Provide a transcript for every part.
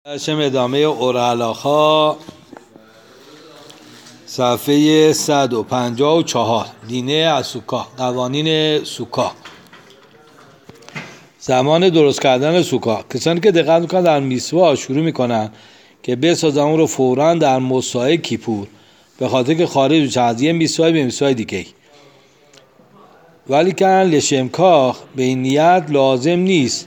هشم ادامه اورالاخا صفحه 154 دینه از سوکا، قوانین سوکا. زمان درست کردن سوکا. کسانی که دقت میکنن در میسوا شروع میکنن که بسازن اون رو فوراً در مسای کیپور، به خاطر که خارج بشه از یه میسوای به میسوای دیگه. ولی که لشمکاخ به این نیت لازم نیست،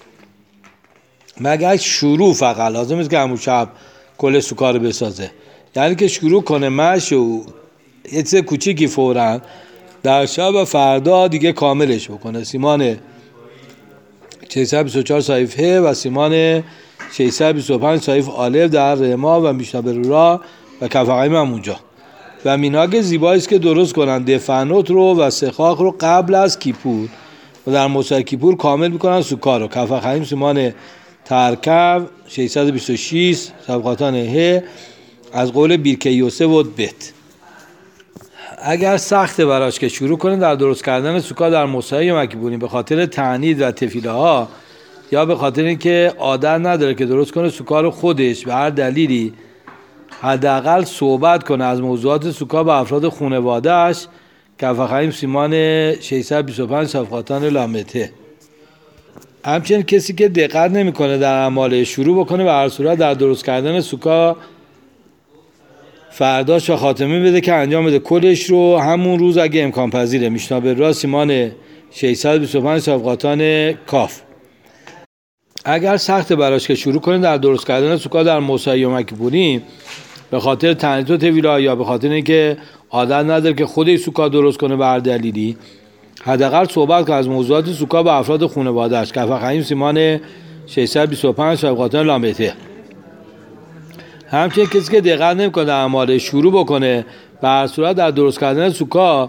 مگر شروع فقط لازم است که همون شب کل سوکا رو بسازه. یعنی که شروع کنه مشو یه چیز کوچیکی فوراً در شب و فردا دیگه کاملش بکنه. سیمان 624 صحیفه و سیمان 625 صحیف آلف در رما و میشنا برورا و کفقایم هم اونجا. و میناگ زیبایی است که درست کنن دفنوت رو و سخاخ رو قبل از کیپور و در مسای کیپور کامل میکنن سوکا رو. کفقایم سیمان ترکب 626 صفقاتان ه از قول بیرکیوسه و بت. اگر سخته براش که شروع کنه در درست کردن سوکا در مسای مکیبونی به خاطر تعنید و تفیله ها، یا به خاطر اینکه عادت نداره که درست کنه سوکا رو خودش به هر دلیلی، حداقل صحبت کنه از موضوعات سوکا با افراد خانواده‌اش. کفقایم سیمان 625 صفقاتان لامته. همچنین کسی که دقت نمیکنه در اعمال شروع بکنه به هر صورت در درست کردن سوکا فرداش و خاتمه بده که انجام بده کلش رو همون روز اگه امکان پذیره. میشنا برورا سیمان 625 صفقاتان کاف. اگر سخت براش که شروع کنه در درست کردن سوکا در مسای یوم کیپوری به خاطر تعنیت و تفیله یا به خاطر اینکه عادت نداره که خودش سوکا درست کنه به هر دلیلی، حداقل صحبت کنه از موضوعات سوکا با افراد خانواده‌اش. کفقایم سیمان 625 صفقاتان لامته. همچنین کسی که دقت نمیکنه در اعمال شروع بکنه به هر صورت در درست کردن سوکا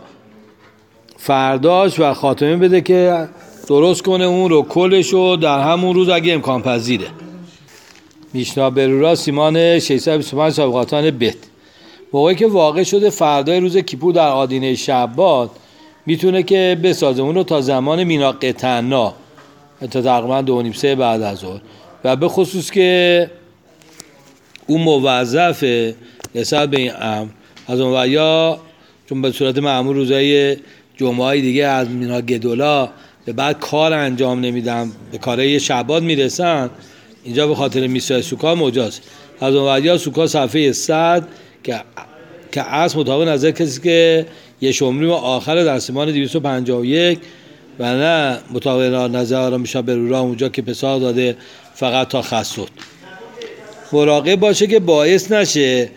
فرداش و خاتمه بده که درست کنه اون رو کلش رو در همون روز اگه امکان پذیره. میشنا برورا سیمان 625 صفقاتان بت. موقعی که واقع شده فردای روز کیپور در آدینه شعبات میتونه که بسازه اون رو تا زمان مینا قطنا، تا تقریبا 2:30 بعد از ظهر، و به خصوص که اون موظفه نسبت به این امر از اون ویا، چون به صورت معمول روزای جمعه دیگه از مینا گدولا به بعد کار انجام نمیدم، به کارهای شعبات میرسن، اینجا به خاطر میسای سوکا مجاز. از اون ویا سوکا صفحه 100 که اصل مطابق نظر کسی که یه شمریم آخر در سیمان 251 و نه مطابق نظر آرام میشنا برورا اونجا که پسار داده فقط تا خصوت. مراقب باشه که باعث نشه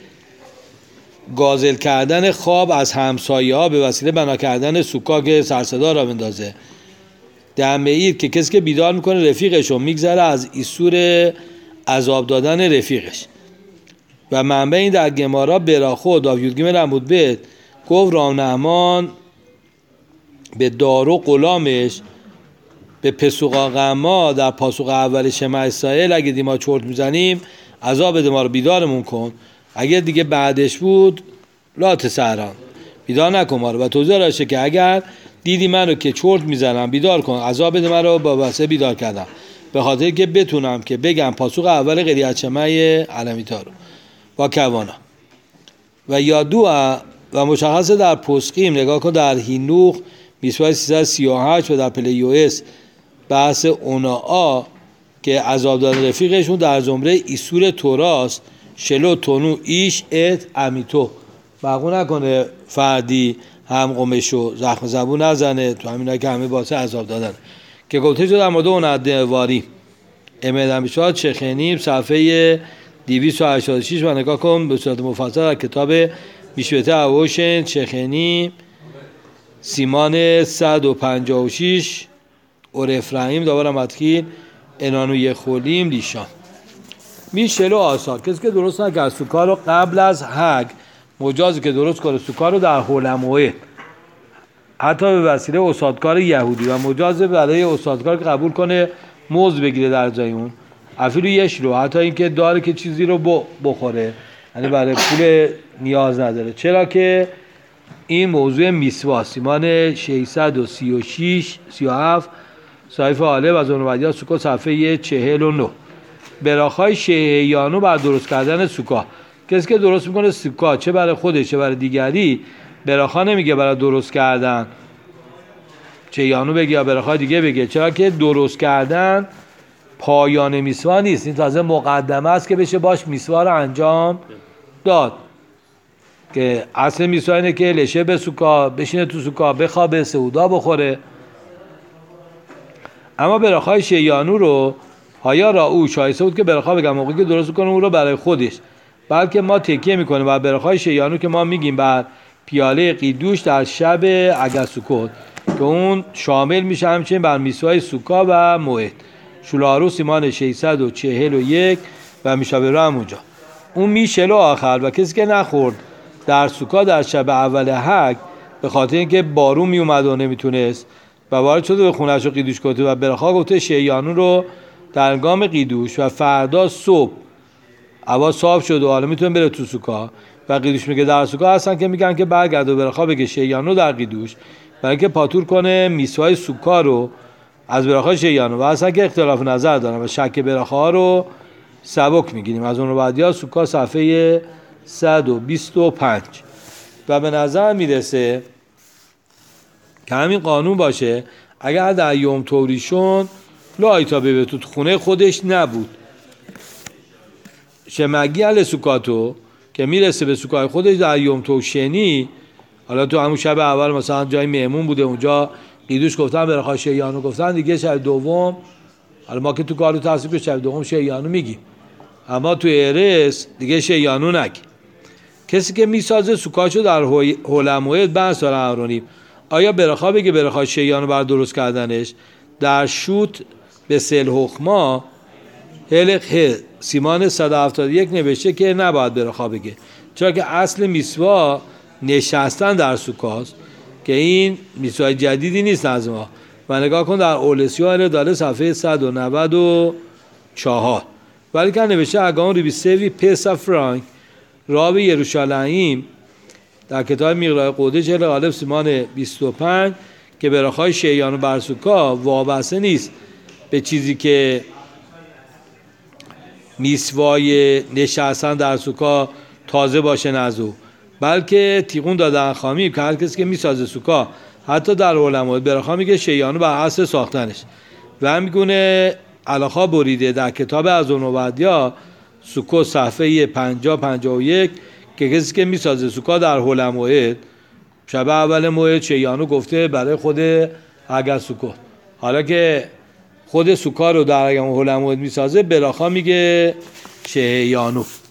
گازل کردن خواب از همسایه ها به وسیله بنا کردن سوکا که سرصدا را بندازه. دمعید که کسی که بیدار میکنه رفیقش رو میگذره از ایسور عذاب دادن رفیقش. و منبع این در گمارا براخو داویودگیم رمود بید گفت رامنهمان به دارو غلامش به پسوقا غما در پاسوق اول شمع اسرائیل اگه دیما چرت میزنیم عذاب بده ما رو، بیدارمون کن. اگر دیگه بعدش بود لا تسهران، بیدار نکن ما رو. و توضیح راشه که اگر دیدی من رو که چرت میزنم بیدار کن، عذاب بده من رو با واسه بیدار کردم، به خاطر که بتونم که بگم پاسوق اول قریت شمع علمیتا رو با کوانا. و یادو و مشخص در پسقیم نگاه کن در هینوخ میسوای 338 و در پلیوس بحث اوناآ که عذاب دادن رفیقشون در زمره ایسور توراست شلو تونو ایش ات امیتو. بقو نکنه فردی هم قمشو زخم زبون نزنه تو همین که همه باسه عذاب دادن که گفته شد در مورد اون عدواری امیدم بشاد چخینیم صفحه 286 و نگاه کن به صورت مفصل در کتاب میشوته اوشن چخینیم سیمان 156 اور افراهیم داورم مدخیل انانو یخولیم لیشان. میشلو آثار کسی که درست نکرد سوکا رو قبل از حج مجازی که درست کنه سوکا رو در حولموه، حتی به وسیله استادکار یهودی، و مجازه برای استادکار که قبول کنه موز بگیره در جای اون افیلو یش رو، حتی اینکه داره که چیزی رو بخوره، یعنی برای پول نیاز نداره. چرا که این موضوع میسوا سیمان 636 37 صحیفه آله و زنوبدیا سوکا صفحه 49. براخای شهیانو بر درست کردن سوکا. کسی که درست میکنه سوکا چه برای خودش چه برای دیگری براخا نمیگه برای درست کردن، شهیانو بگه یا براخای دیگه بگه، چرا که درست کردن پایان میسوا نیست، این تازه مقدمه است که بشه باش میسوا رو انجام داد. که اصل میسوا اینه که لشه به سوکا، بشینه تو سوکا بخوابه، سعودا بخوره. اما براخای شهیانو رو هایا را او شایسته بود که براخا بگم موقعی که درست کنه اون رو برای خودش، بلکه ما تکیه میکنیم بر براخای شهیانو که ما میگیم بر پیاله قیدوش در شب اگسوکوت که اون شامل میشه همچنین بر میسوای سوکا و موعد. شولارو سیمان 641 و میشابه رو هم اونجا. اون میشلو آخر و کسی که نخورد در سوکا در شب اول حج به خاطر اینکه بارون میومد و نمیتونست و وارد شده به خونه‌اش رو قیدوش کرده و براخا گفته شهیانو رو در هنگام قیدوش و فردا صبح هوا صاف شد و حالا میتونه بره تو سوکا و قیدوش میگه در سوکا هستن که میگن که برگرد و براخا بگه شهیانو در قیدوش برای اینکه پاتور کنه میسوای سوکا رو از براخا شهیانو و هستن که اختلاف نظر دارن و شک براخا رو سبک میگیریم. از اون رو بعدیا سوکا صفحه 125. و به نظر میرسه که همین قانون باشه اگر در یوم توریشون لایتا به تو خونه خودش نبود شمگی علی سوکاتو که میرسه به سوکای خودش در یوم توشنی، حالا تو همون شب اول مثلا جای مهمون بوده اونجا قیدوش گفتن براخا شهیانو گفتن دیگه شب دوم، حالا ما که تو کارو تصدیق شب دوم شهیانو میگیم اما تو ارس دیگه شهیانو نگی. کسی که میسازه سوکاشو در هولموید بحث داره اهرونیم آیا براخا بگه براخا شهیانو بر درست کردنش در شوت به سل حکما هلق سیمان 171 نوشته که نباید براخا بگه، چرا که اصل میسوا نشستن در سوکاست که این میسوای جدیدی نیست از ما. و نگاه کن در اولسیو داره صفحه 194 ولی که نوشته اگان ریبیسوی پیسا فرانک راب یروشالیم در کتاب میقرای قوده جل غالب سیمان 25 که براخای شهیانو بر سوکا وابسته نیست به چیزی که میسوای نشستن در سوکا تازه باشه نزو، بلکه تیقون دادن خامی که هر کسی که میسازه سوکا حتی در علماء براخا میگه شهیانو بر اصل ساختنش. و همینگونه علاخا بریده در کتاب از اونوبدیا سوکو صفحه 50-51 که کسی که میسازه سوکا در هولموعد شب اول موعد شهیانو گفته برای خود اگر سوکو، حالا که خود سوکا رو در هولموعد میسازه براخا میگه شهیانو.